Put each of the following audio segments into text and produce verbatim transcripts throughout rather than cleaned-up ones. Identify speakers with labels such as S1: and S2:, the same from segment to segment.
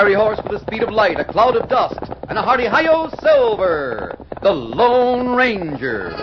S1: fiery horse with the speed of light, a cloud of dust, and a hearty hi-yo Silver, the Lone Ranger.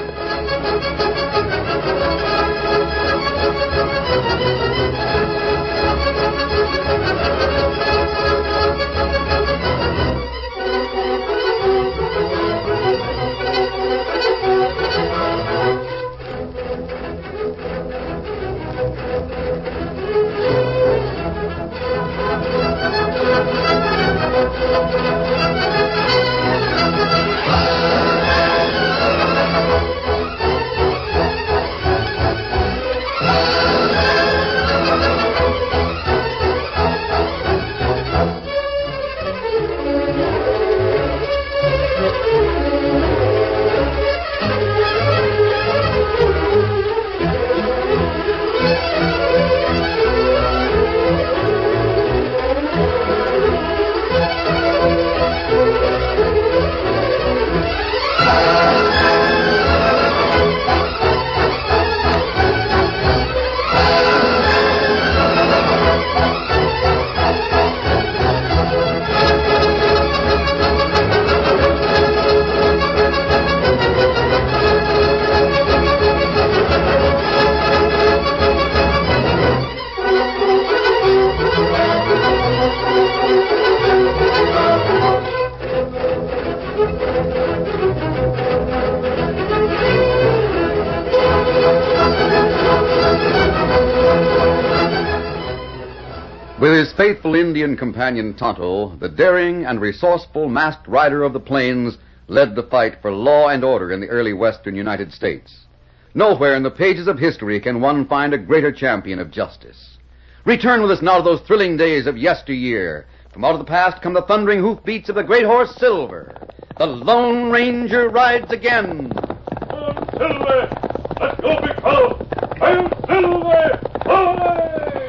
S1: With his faithful Indian companion Tonto, the daring and resourceful masked rider of the plains led the fight for law and order in the early western United States. Nowhere in the pages of history can one find a greater champion of justice. Return with us now to those thrilling days of yesteryear. From out of the past come the thundering hoofbeats of the great horse Silver. The Lone Ranger rides again.
S2: On, Silver! Let's go, big fellow! I'm Silver! Away!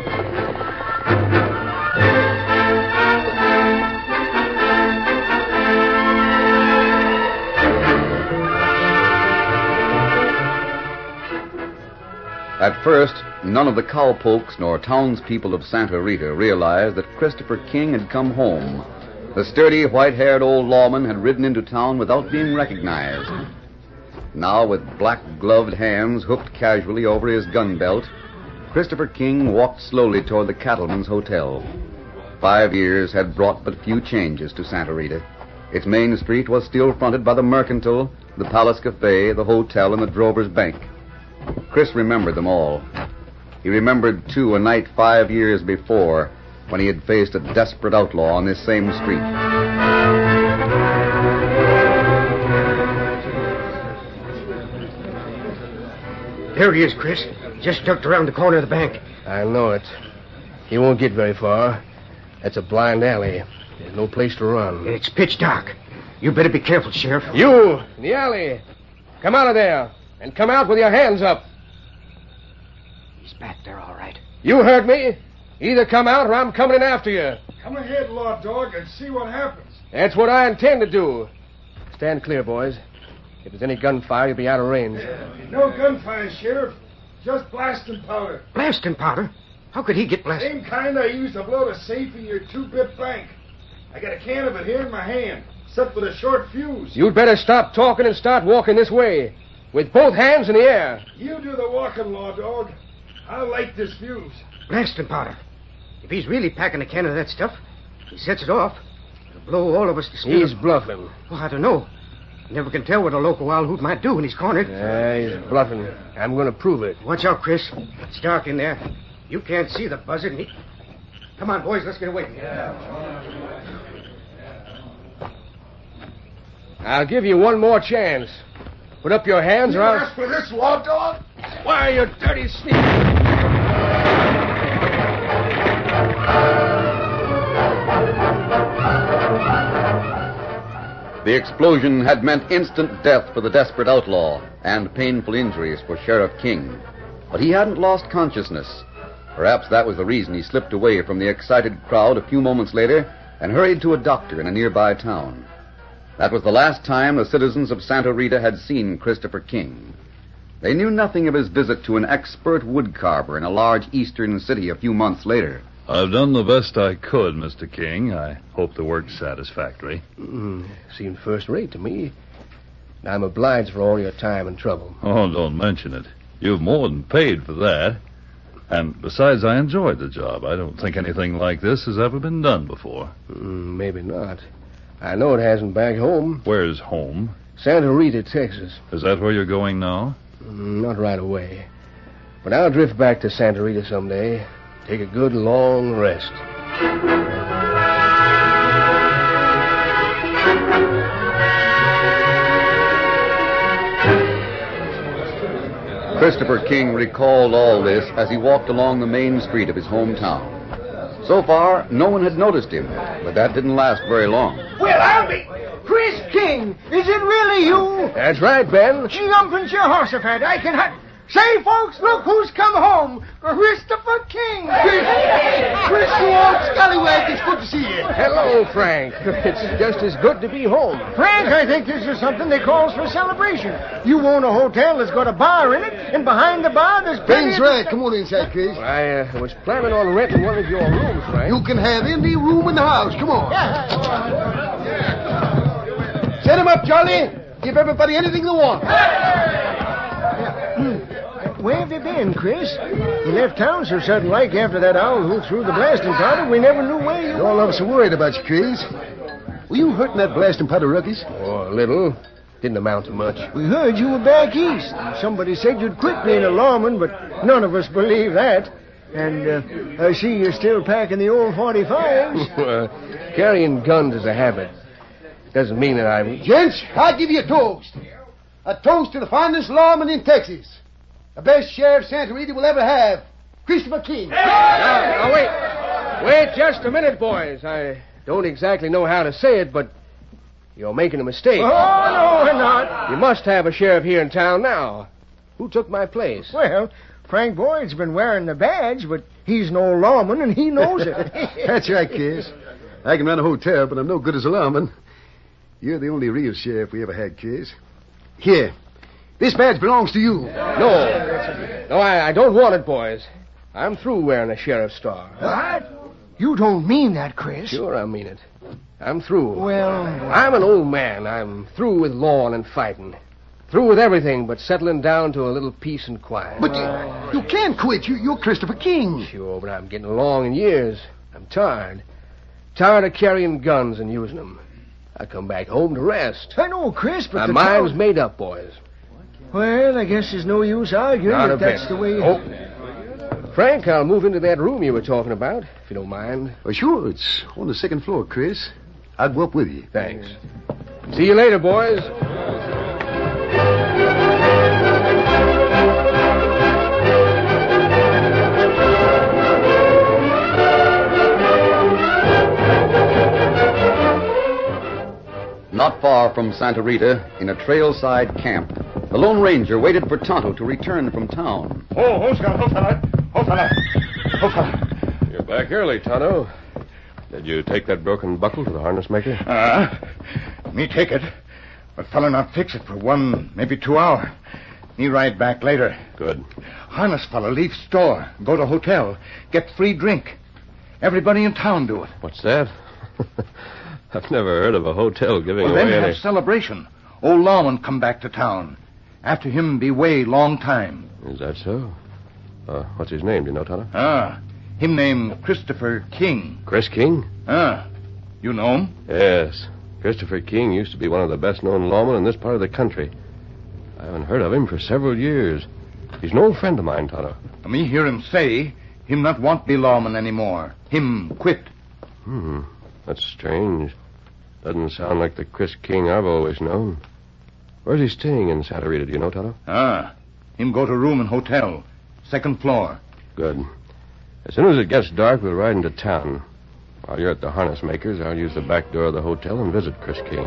S1: At first, none of the cowpokes nor townspeople of Santa Rita realized that Christopher King had come home. The sturdy, white-haired old lawman had ridden into town without being recognized. Now, with black-gloved hands hooked casually over his gun belt, Christopher King walked slowly toward the cattleman's hotel. Five years had brought but few changes to Santa Rita. Its main street was still fronted by the Mercantile, the Palace Cafe, the hotel, and the Drover's Bank. Chris remembered them all. He remembered, too, a night five years before when he had faced a desperate outlaw on this same street.
S3: There he is, Chris. Just ducked around the corner of the bank.
S4: I know it. He won't get very far. That's a blind alley. There's no place to run.
S3: It's pitch dark. You better be careful, Sheriff.
S4: You, in the alley. Come out of there. And come out with your hands up.
S3: He's back there, all right.
S4: You heard me. Either come out or I'm coming in after you.
S2: Come ahead, Law Dog, and see what happens.
S4: That's what I intend to do. Stand clear, boys. If there's any gunfire, you'll be out of range.
S2: No gunfire, Sheriff. Just blasting powder.
S3: Blasting powder? How could he get blasted?
S2: Same kind I used to blow the safe in your two-bit bank. I got a can of it here in my hand, except with a short fuse.
S4: You'd better stop talking and start walking this way. With both hands in the air.
S2: You do the walking, Law Dog. I'll light this fuse.
S3: Blasting powder. If he's really packing a can of that stuff, he sets it off. It'll blow all of us to smithereens.
S4: He's bluffing.
S3: Well, I don't know. You never can tell what a local wild hoot might do when he's cornered.
S4: Yeah, he's bluffing. I'm going to prove it.
S3: Watch out, Chris. It's dark in there. You can't see the buzzard. He... Come on, boys. Let's get away. Yeah.
S4: I'll give you one more chance. Put up your hands
S2: You
S4: or I'll...
S2: asked for this, Law Dog?
S4: Why, you dirty sneak?
S1: The explosion had meant instant death for the desperate outlaw and painful injuries for Sheriff King. But he hadn't lost consciousness. Perhaps that was the reason he slipped away from the excited crowd a few moments later and hurried to a doctor in a nearby town. That was the last time the citizens of Santa Rita had seen Christopher King. They knew nothing of his visit to an expert woodcarver in a large eastern city a few months later.
S5: I've done the best I could, Mister King. I hope the work's satisfactory.
S4: Mm, seemed first rate to me. I'm obliged for all your time and trouble.
S5: Oh, don't mention it. You've more than paid for that. And besides, I enjoyed the job. I don't think anything like this has ever been done before.
S4: Mm, maybe not. I know it hasn't back home.
S5: Where's home?
S4: Santa Rita, Texas.
S5: Is that where you're going now?
S4: Mm, not right away. But I'll drift back to Santa Rita someday. Take a good long rest.
S1: Christopher King recalled all this as he walked along the main street of his hometown. So far, no one had noticed him, but that didn't last very long.
S3: Well, I'll be... Chris King, is it really you?
S4: That's right, Ben.
S3: Jumping Jehoshaphat, I can... Ha- Say, folks, look who's come home. Christopher King.
S2: Chris, Chris, you old scallywag, it's good to see you.
S4: Hello, Frank. It's just as good to be home.
S3: Frank, I think this is something they calls for celebration. You own a hotel that's got a bar in it, and behind the bar there's plenty
S2: Ben's
S3: of...
S2: right. Come on inside, Chris.
S4: I uh, was planning on renting one of your rooms, Frank.
S2: You can have any room in the house. Come on. Set him up, Charlie. Give everybody anything they want.
S3: Where have you been, Chris? You left town so sudden-like after that owl who threw the blasting powder. We never knew where you were.
S2: All of us are worried about you, Chris. Were you hurting that blasting powder, Ruckus?
S4: Oh, a little. Didn't amount to much.
S3: We heard you were back east. Somebody said you'd quit being a lawman, but none of us believe that. And uh, I see you're still packing the old forty-fives.
S4: uh, carrying guns is a habit. Doesn't mean that I'm...
S2: Gents, I'll give you a toast. A toast to the finest lawman in Texas. The best sheriff Santa Rita will ever have. Christopher King.
S4: Now, now, wait. Wait just a minute, boys. I don't exactly know how to say it, but you're making a mistake.
S3: Oh, no, we're not.
S4: You must have a sheriff here in town now. Who took my place?
S3: Well, Frank Boyd's been wearing the badge, but he's an old lawman, and he knows it.
S2: That's right, Kiss. I can run a hotel, but I'm no good as a lawman. You're the only real sheriff we ever had, Kiss. Here. This badge belongs to you.
S4: No. No, I, I don't want it, boys. I'm through wearing a sheriff's star.
S3: What? You don't mean that, Chris.
S4: Sure, I mean it. I'm through.
S3: Well...
S4: I'm an old man. I'm through with law and fighting. Through with everything but settling down to a little peace and quiet.
S2: But you, you can't quit. You, you're Christopher King.
S4: Sure, but I'm getting along in years. I'm tired. Tired of carrying guns and using them. I come back home to rest.
S3: I know, Chris, but
S4: My
S3: the
S4: mind's
S3: town...
S4: made up, boys.
S3: Well, I guess there's no use arguing
S4: Not
S3: if
S4: a
S3: that's
S4: bit.
S3: the way...
S4: Oh. Frank, I'll move into that room you were talking about, if you don't mind.
S2: Well, sure. It's on the second floor, Chris. I'll go up with you.
S4: Thanks. See you later, boys.
S1: Not far from Santa Rita, in a trailside camp, the Lone Ranger waited for Tonto to return from town.
S6: Oh, oh, Scout, oh, fella. Oh, fella. Oh, fella.
S7: You're back early, Tonto. Did you take that broken buckle to the harness maker?
S6: Ah, uh, me take it. But fella not fix it for one, maybe two hour. Me ride back later.
S7: Good.
S6: Harness fella leave store, go to hotel, get free drink. Everybody in town do it.
S7: What's that? I've never heard of a hotel giving
S6: Well,
S7: away
S6: then
S7: any...
S6: have celebration. Old lawman come back to town. After him be way long time.
S7: Is that so? Uh, what's his name, do you know, Tonto?
S6: Ah, him name Christopher King.
S7: Chris King?
S6: Ah, you know him?
S7: Yes. Christopher King used to be one of the best-known lawmen in this part of the country. I haven't heard of him for several years. He's an old friend of mine, Tonto.
S6: Me hear him say him not want be lawman anymore. Him quit.
S7: Hmm, that's strange. Doesn't sound like the Chris King I've always known. Where's he staying in Santa Rita, do you know, Tonto?
S6: Ah, him go to room in hotel. Second floor.
S7: Good. As soon as it gets dark, we'll ride into town. While you're at the harness maker's, I'll use the back door of the hotel and visit Chris King.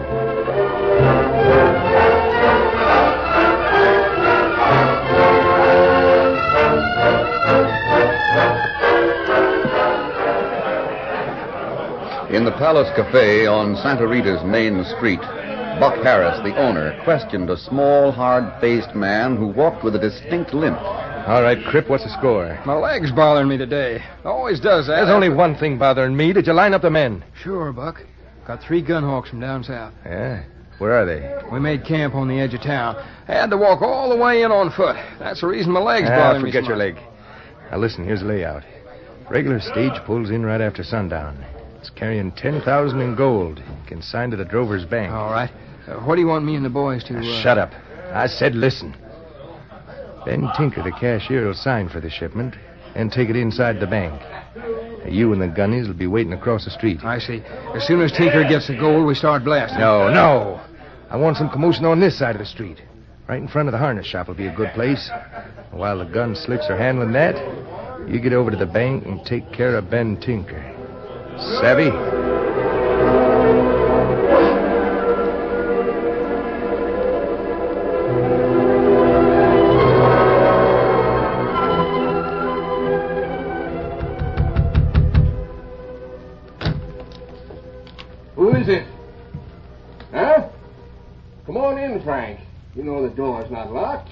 S1: In the Palace Cafe on Santa Rita's main street, Buck Harris, the owner, questioned a small, hard-faced man who walked with a distinct limp.
S8: All right, Crip, what's the score?
S4: My leg's bothering me today. Always does that.
S8: There's only one thing bothering me. Did you line up the men?
S4: Sure, Buck. Got three gun hawks from down south.
S8: Yeah? Where are they?
S4: We made camp on the edge of town. I had to walk all the way in on foot. That's the reason my leg's
S8: Ah,
S4: bothering me.
S8: forget
S4: so
S8: your
S4: much.
S8: leg. Now, listen, here's the layout. Regular stage pulls in right after sundown. It's carrying ten thousand in gold. Consigned to the Drover's Bank.
S4: All right. Uh, what do you want me and the boys to... Uh...
S8: Shut up. I said listen. Ben Tinker, the cashier, will sign for the shipment and take it inside the bank. You and the gunnies will be waiting across the street.
S4: I see. As soon as Tinker gets the gold, we start blasting.
S8: No, no. I want some commotion on this side of the street. Right in front of the harness shop will be a good place. While the gun slicks are handling that, you get over to the bank and take care of Ben Tinker. Savvy?
S4: Who is it? Huh? Come on in, Frank. You know the door's not locked.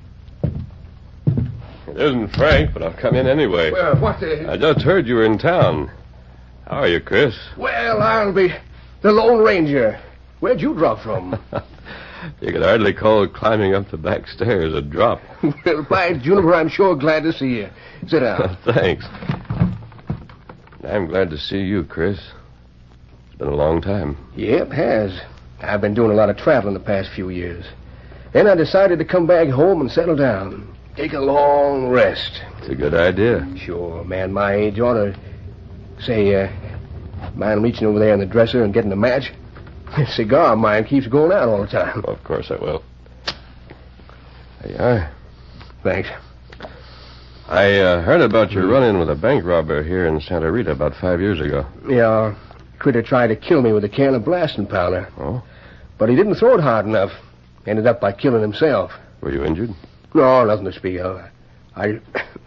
S7: It isn't Frank, but I'll come in anyway.
S4: Well, what the...
S7: I just heard you were in town. How are you, Chris?
S4: Well, I'll be the Lone Ranger. Where'd you drop from?
S7: You could hardly call climbing up the back stairs a drop.
S4: Well, by Juniper, I'm sure glad to see you. Sit down.
S7: Thanks. I'm glad to see you, Chris. It's been a long time.
S4: Yep, has. I've been doing a lot of traveling the past few years. Then I decided to come back home and settle down. Take a long rest.
S7: It's a good idea.
S4: Sure, a man my age ought to... Say, uh, mind reaching over there in the dresser and getting a match? The cigar of mine keeps going out all the time.
S7: Of course I will. There you are.
S4: Thanks.
S7: I uh, heard about your run-in with a bank robber here in Santa Rita about five years ago.
S4: Yeah, critter tried to kill me with a can of blasting powder.
S7: Oh?
S4: But he didn't throw it hard enough. Ended up by killing himself.
S7: Were you injured?
S4: No, nothing to speak of. I...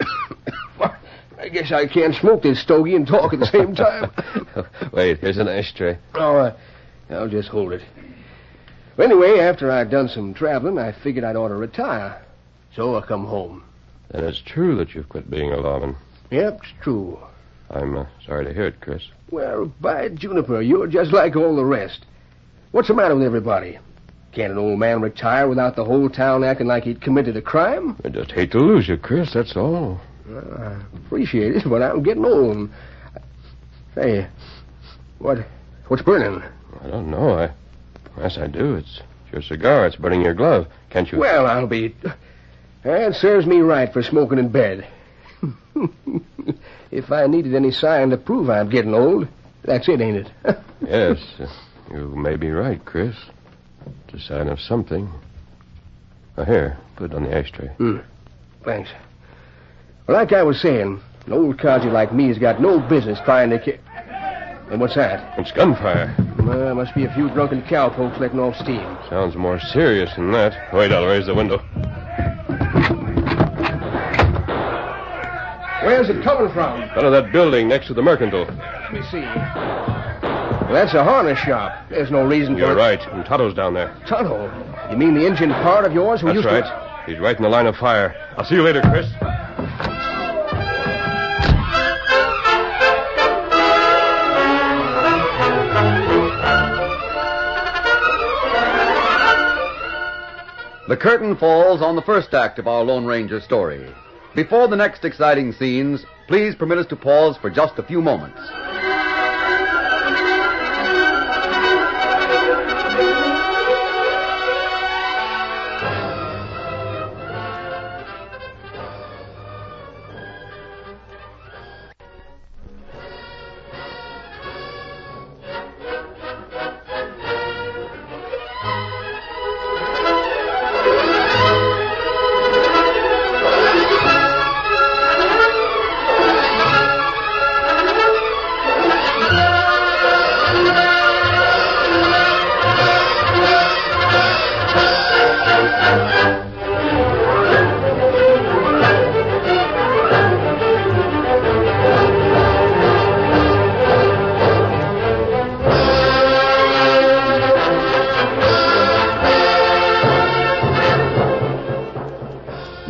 S4: I guess I can't smoke this stogie and talk at the same time.
S7: Wait, here's an ashtray.
S4: Oh, uh, I'll just hold it. Well, anyway, after I'd done some traveling, I figured I'd ought to retire. So I come home.
S7: Then it's true that you've quit being a lawman.
S4: Yep, it's true.
S7: I'm uh, sorry to hear it, Chris.
S4: Well, by Juniper, you're just like all the rest. What's the matter with everybody? Can't an old man retire without the whole town acting like he'd committed a crime?
S7: I just hate to lose you, Chris, that's all.
S4: Well, I appreciate it, but I'm getting old. Hey, what, what's burning?
S7: I don't know. I, yes, I do. It's your cigar. It's burning your glove. Can't you...
S4: Well, I'll be... That serves me right for smoking in bed. If I needed any sign to prove I'm getting old, that's it, ain't it?
S7: Yes, uh, you may be right, Chris. It's a sign of something. Oh, here, put it on the ashtray.
S4: Hmm. Thanks. Well, like I was saying, an old codger like me has got no business trying to... Ki- and what's that?
S7: It's gunfire.
S4: Uh, must be a few drunken cowpokes letting off steam.
S7: Sounds more serious than that. Wait, I'll raise the window.
S4: Where's it coming from?
S7: Out of that building next to the Mercantile.
S4: Let me see. Well, that's a harness shop. There's no reason
S7: You're
S4: for...
S7: right. And Toto's down there.
S4: Toto? You mean the engine part of yours who
S7: That's
S4: used
S7: right.
S4: to...
S7: He's right in the line of fire. I'll see you later, Chris.
S1: The curtain falls on the first act of our Lone Ranger story. Before the next exciting scenes, please permit us to pause for just a few moments.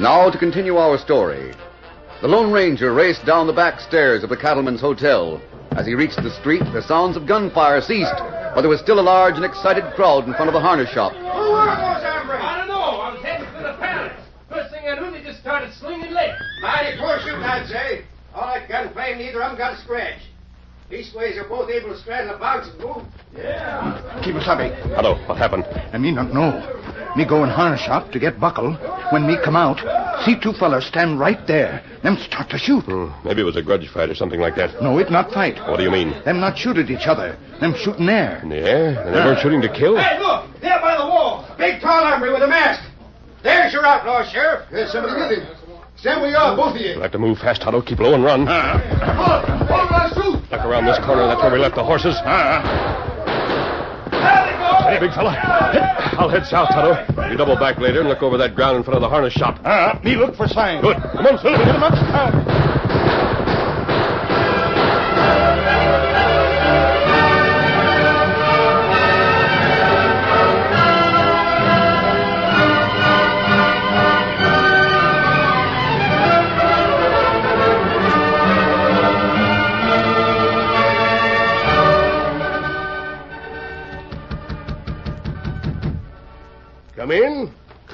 S1: Now to continue our story. The Lone Ranger raced down the back stairs of the Cattleman's Hotel. As he reached the street, the sounds of gunfire ceased, but there was still a large and excited crowd in front of the harness shop.
S4: Who were those hombres? I don't know. I was heading for the palace. First thing I knew, they just started slinging lead.
S9: Mighty poor shooting, I'd say. All that gunplay, neither of them got a scratch. Leastways, they're both able to straddle a box and move.
S6: Yeah. Keep us happy.
S7: Hello, what happened?
S6: I me not know. Me go in harness shop to get buckle. When me come out, see two fellers stand right there. Them start to shoot.
S7: Hmm, maybe it was a grudge fight or something like that.
S6: No, it not fight.
S7: What do you mean?
S6: Them not shoot at each other. Them shoot in air.
S7: In the air? They weren't shooting to kill?
S9: Hey, look! There by the wall. A big, tall hombre with a mask. There's your outlaw, Sheriff.
S2: There's somebody with him. Stand where you are, both of you.
S7: We'll have to move fast, Otto. Keep low and run.
S6: Uh,
S7: Look around this corner. That's where we left the horses.
S6: uh,
S7: Hey, big fella. I'll head south, Otto. You double back later and look over that ground in front of the harness shop.
S6: uh, me look for signs.
S7: Good. Come on, Silver.
S6: Get 'em up. Uh,
S4: Come in.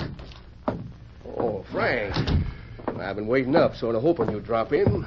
S4: Oh, Frank. I've been waiting up, sort of hoping you'd drop in.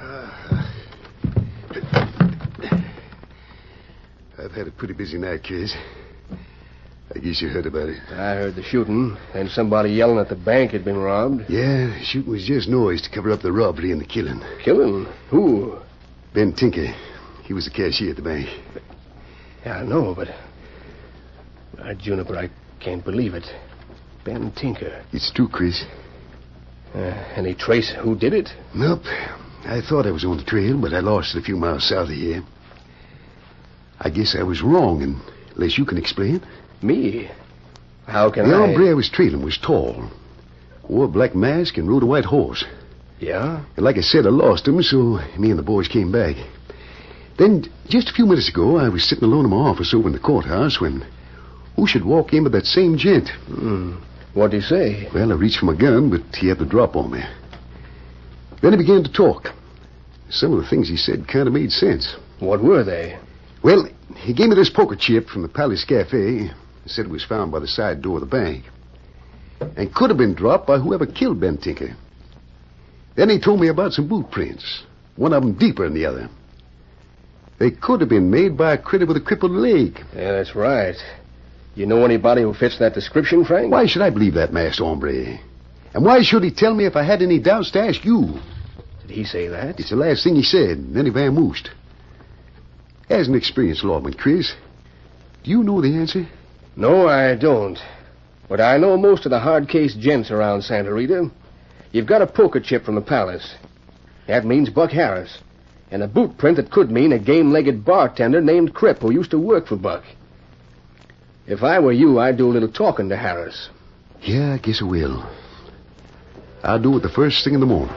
S2: I've had a pretty busy night, Chris. I guess you heard about it.
S4: I heard the shooting, and somebody yelling that the bank had been robbed.
S2: Yeah, the shooting was just noise to cover up the robbery and the killing.
S4: Killing? Who?
S2: Ben Tinker. He was the cashier at the bank.
S4: Yeah, I know, but... Uh, Juniper, I can't believe it. Ben Tinker.
S2: It's true, Chris.
S4: Uh, any trace who did it?
S2: Nope. I thought I was on the trail, but I lost it a few miles south of here. I guess I was wrong, unless you can explain.
S4: Me? How can
S2: the
S4: I...
S2: The hombre I was trailing was tall, wore a black mask, and rode a white horse.
S4: Yeah?
S2: And like I said, I lost him, so me and the boys came back. Then, just a few minutes ago, I was sitting alone in my office over in the courthouse when who should walk in but that same gent.
S4: Hmm. What'd he say?
S2: Well, I reached for my gun, but he had the drop on me. Then he began to talk. Some of the things he said kind of made sense.
S4: What were they?
S2: Well, he gave me this poker chip from the Palace Cafe. He said it was found by the side door of the bank. And could have been dropped by whoever killed Ben Tinker. Then he told me about some boot prints. One of them deeper than the other. They could have been made by a critter with a crippled leg.
S4: Yeah, that's right. You know anybody who fits that description, Frank?
S2: Why should I believe that masked hombre? And why should he tell me if I had any doubts to ask you?
S4: Did he say that?
S2: It's the last thing he said, and then he vamoosed. As an experienced lawman, Chris, do you know the answer?
S4: No, I don't. But I know most of the hard-case gents around Santa Rita. You've got a poker chip from the palace. That means Buck Harris. And a boot print that could mean a game-legged bartender named Cripp who used to work for Buck. If I were you, I'd do a little talking to Harris.
S2: Yeah, I guess I will. I'll do it the first thing in the morning.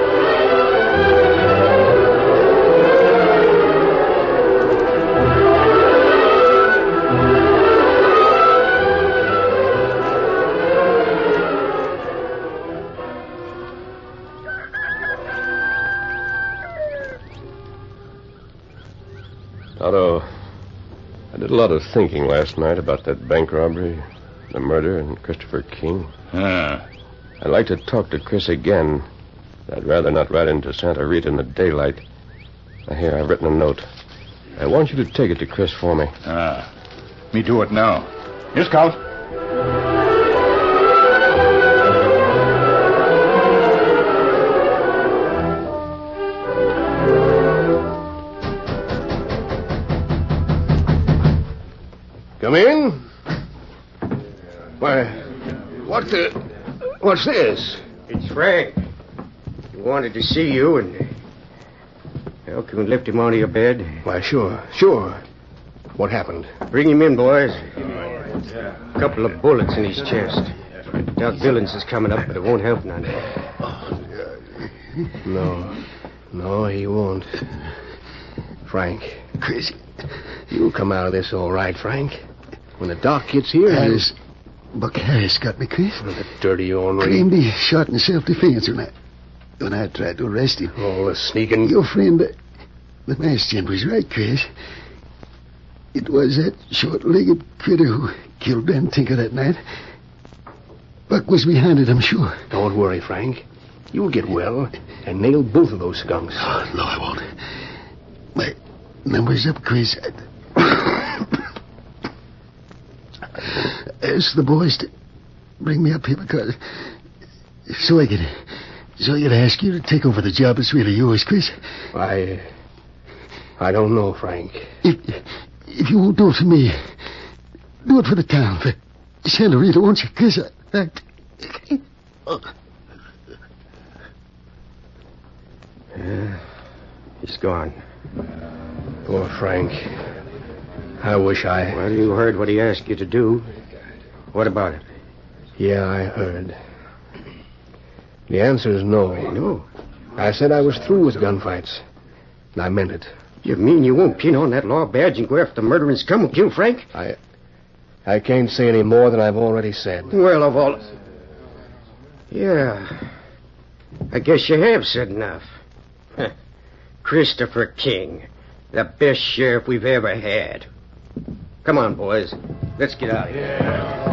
S7: Otto, I did a lot of thinking last night about that bank robbery, the murder, and Christopher King.
S5: Ah.
S7: I'd like to talk to Chris again. I'd rather not ride into Santa Rita in the daylight. Now, here, I've written a note. I want you to take it to Chris for me.
S6: Ah. Me do it now. Here, Scout.
S4: Come in. Why, what the... What's this?
S9: It's Frank. He wanted to see you, and... Well, can we lift him onto your bed?
S4: Why, sure, sure. What happened?
S9: Bring him in, boys. A couple of bullets in his chest. Doc Billings is coming up, but it won't help none.
S4: No. No, he won't. Frank.
S2: Chris,
S4: You'll come out of this all right, Frank. When the doc gets here,
S2: I
S4: he'll...
S2: was, Buck Harris got me, Chris.
S4: Oh, the dirty ornery.
S2: Claimed he shot in self-defense when I, when I tried to arrest him.
S4: All the sneaking...
S2: Your friend, uh, the masked gent, was right, Chris. It was that short-legged critter who killed Ben Tinker that night. Buck was behind it, I'm sure.
S4: Don't worry, Frank. You'll get well and nail both of those skunks.
S2: Oh, no, I won't. My number's up, Chris. Ask the boys to bring me up here because... So I could... So I could ask you to take over the job that's really yours, Chris.
S4: I... I don't know, Frank.
S2: If, if you won't do it for me, do it for the town, for Santa Rita, won't you, Chris? I... I... Oh.
S9: Yeah, he's gone.
S4: Poor Frank. I wish I...
S9: Well, you heard what he asked you to do. What about it?
S4: Yeah, I heard. The answer is no.
S9: No?
S4: I said I was through with gunfights. And I meant it.
S9: You mean you won't pin on that law badge and go after murdering scum and kill Frank?
S4: I... I can't say any more than I've already said.
S9: Well, of all... Yeah. I guess you have said enough. Christopher King. The best sheriff we've ever had. Come on, boys. Let's get out of here.
S4: Yeah.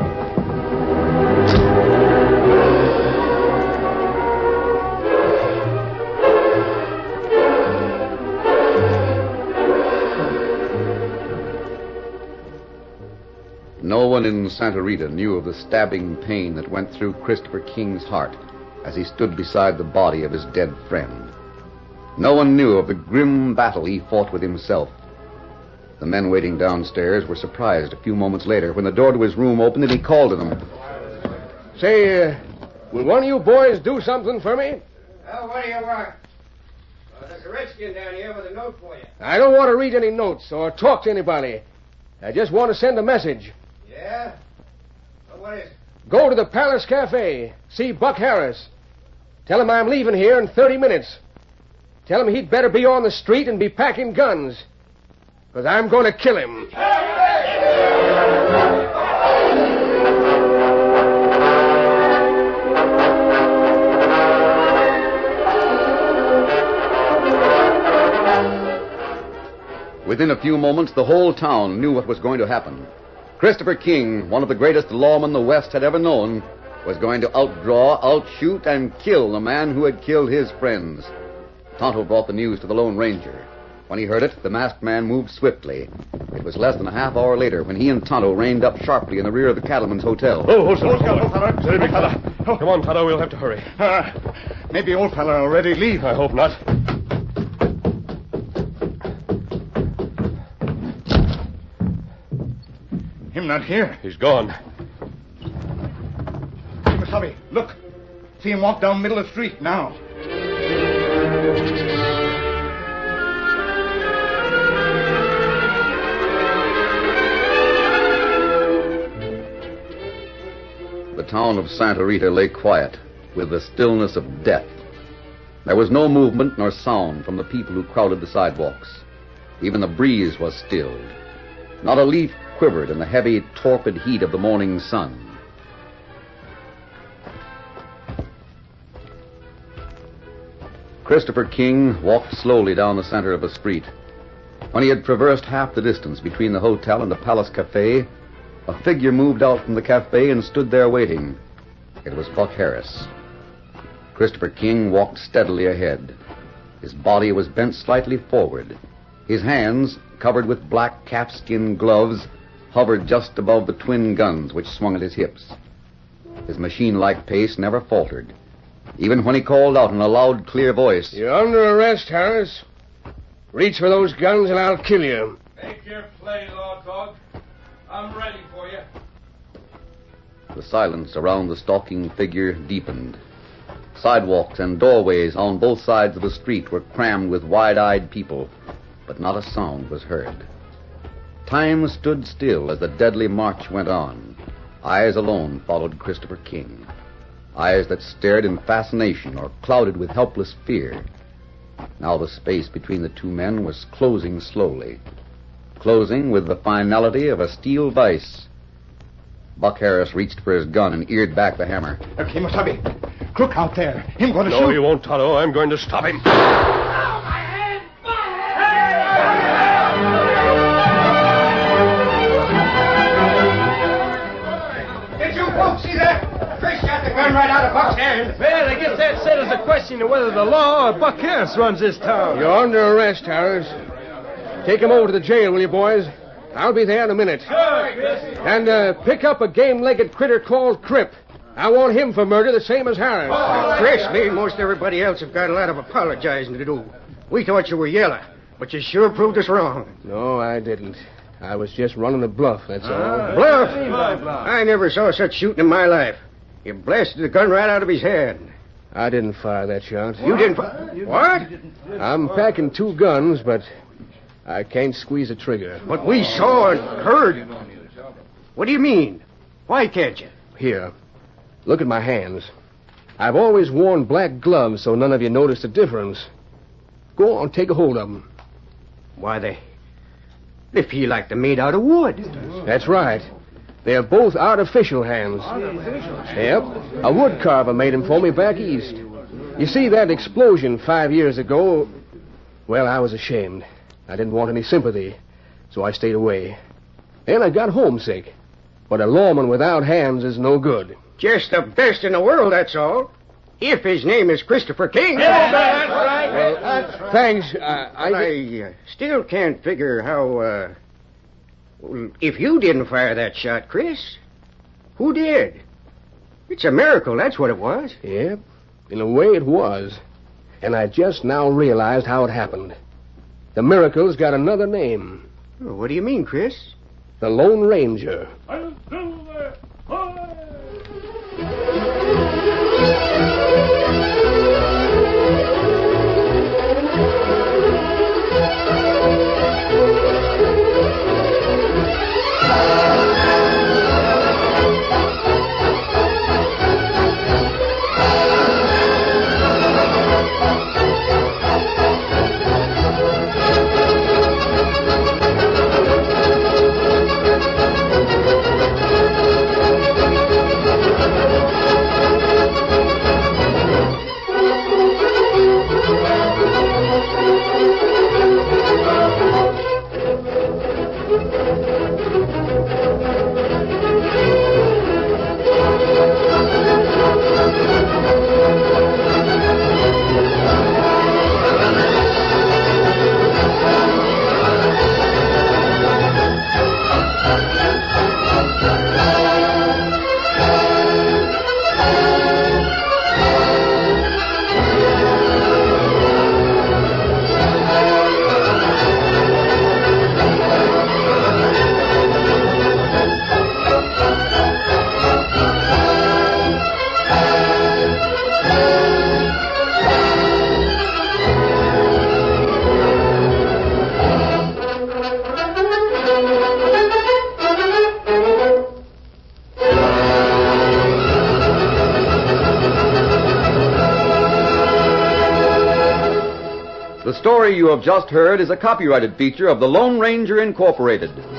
S1: No one in Santa Rita knew of the stabbing pain that went through Christopher King's heart as he stood beside the body of his dead friend. No one knew of the grim battle he fought with himself. The men waiting downstairs were surprised a few moments later when the door to his room opened and he called to them.
S4: Say, uh, will one of you boys do something for me?
S9: Well, what do you want? Well, there's a redskin down here with a note for you.
S4: I don't want to read any notes or talk to anybody. I just want to send a message.
S9: Yeah? Well, what is it?
S4: Go to the Palace Cafe. See Buck Harris. Tell him I'm leaving here in thirty minutes. Tell him he'd better be on the street and be packing guns. Because I'm going to kill him.
S1: Within a few moments, the whole town knew what was going to happen. Christopher King, one of the greatest lawmen the West had ever known, was going to outdraw, outshoot, and kill the man who had killed his friends. Tonto brought the news to the Lone Ranger. When he heard it, the masked man moved swiftly. It was less than a half hour later when he and Tonto reined up sharply in the rear of the cattleman's hotel.
S7: Oh, hold on, hold on. Steady, big fella. Come on, Tonto, we'll have to hurry.
S6: Uh, maybe old fella already leave.
S7: I hope not.
S6: Him not here.
S7: He's gone.
S6: Wasabi, look. See him walk down middle of the street now.
S1: The town of Santa Rita lay quiet, with the stillness of death. There was no movement nor sound from the people who crowded the sidewalks. Even the breeze was stilled. Not a leaf quivered in the heavy, torpid heat of the morning sun. Christopher King walked slowly down the center of the street. When he had traversed half the distance between the hotel and the Palace Cafe, a figure moved out from the cafe and stood there waiting. It was Buck Harris. Christopher King walked steadily ahead. His body was bent slightly forward. His hands, covered with black calfskin gloves, hovered just above the twin guns which swung at his hips. His machine-like pace never faltered. Even when he called out in a loud, clear voice,
S4: "You're under arrest, Harris. Reach for those guns and I'll kill you."
S10: Make your play, Law Dog. I'm ready for you.
S1: The silence around the stalking figure deepened. Sidewalks and doorways on both sides of the street were crammed with wide-eyed people, but not a sound was heard. Time stood still as the deadly march went on. Eyes alone followed Christopher King. Eyes that stared in fascination or clouded with helpless fear. Now the space between the two men was closing slowly. Closing with the finality of a steel vise. Buck Harris reached for his gun and eared back the hammer.
S6: Uh, Kemosabe, Crook out there. Him going to
S7: No,
S6: shoot.
S7: he won't, Tonto. I'm going to stop him.
S9: Did you folks see that? Chris shot the gun right out of Buck's hand.
S3: Well, I guess that settles the question of whether the law or Buck Harris runs this town.
S4: You're under arrest, Harris. Take him over to the jail, will you, boys? I'll be there in a minute. And uh, pick up a game-legged critter called Crip. I want him for murder the same as Harris.
S9: Chris, me and most everybody else have got a lot of apologizing to do. We thought you were yellow, but you sure proved us wrong.
S4: No, I didn't. I was just running a bluff, that's all.
S9: Bluff? I never saw such shooting in my life. You blasted the gun right out of his hand.
S4: I didn't fire that shot.
S9: You didn't... fi- What?
S4: I'm packing two guns, but I can't squeeze a trigger.
S9: But we saw and heard. What do you mean? Why can't you?
S4: Here, look at my hands. I've always worn black gloves so none of you noticed the difference. Go on, take a hold of them.
S9: Why, they... They feel like they're made out of wood.
S4: That's right. They're both artificial hands. Yep. A wood carver made them for me back east. You see, that explosion five years ago... Well, I was ashamed. I didn't want any sympathy, so I stayed away. Then I got homesick. But a lawman without hands is no good.
S9: Just the best in the world, that's all. If his name is Christopher King.
S3: Yeah, that's right.
S4: Well, thanks. Uh, I...
S9: I uh, still can't figure how, uh... well, if you didn't fire that shot, Chris, who did? It's a miracle, that's what it was.
S4: Yep. In a way it was. And I just now realized how it happened. The miracle's got another name.
S9: Oh, what do you mean, Chris?
S4: The Lone Ranger.
S1: The story you have just heard is a copyrighted feature of the Lone Ranger Incorporated.